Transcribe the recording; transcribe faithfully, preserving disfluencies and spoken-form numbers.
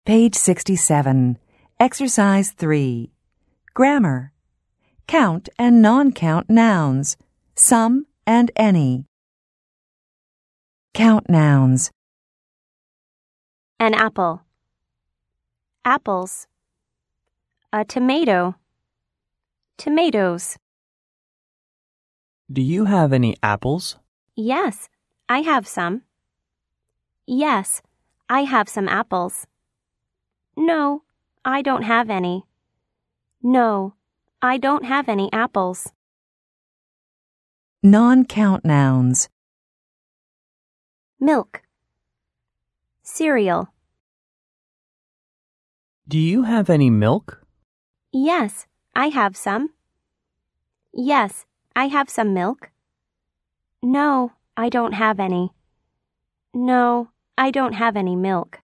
Page sixty-seven. Exercise three. Grammar. Count and non-count nouns. Some and any. Count nouns. An apple. Apples. A tomato. Tomatoes. Do you have any apples? Yes, I have some. Yes, I have some apples. No, I don't have any. No, I don't have any apples. Non-count nouns. Milk. Cereal. Do you have any milk? Yes, I have some. Yes, I have some milk. No, I don't have any. No, I don't have any milk.